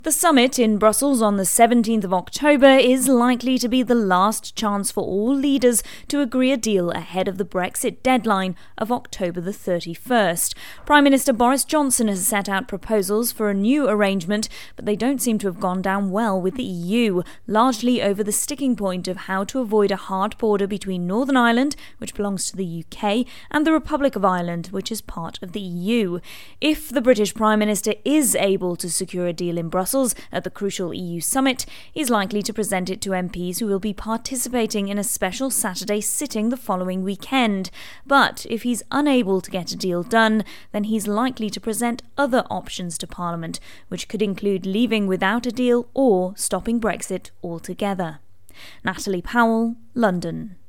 The summit in Brussels on the 17th of October is likely to be the last chance for all leaders to agree a deal ahead of the Brexit deadline of October the 31st. Prime Minister Boris Johnson has set out proposals for a new arrangement, but they don't seem to have gone down well with the EU, largely over the sticking point of how to avoid a hard border between Northern Ireland, which belongs to the UK, and the Republic of Ireland, which is part of the EU. If the British Prime Minister is able to secure a deal in Brussels at the crucial EU summit, he's likely to present it to MPs who will be participating in a special Saturday sitting the following weekend. But if he's unable to get a deal done, then he's likely to present other options to Parliament, which could include leaving without a deal or stopping Brexit altogether. Natalie Powell, London.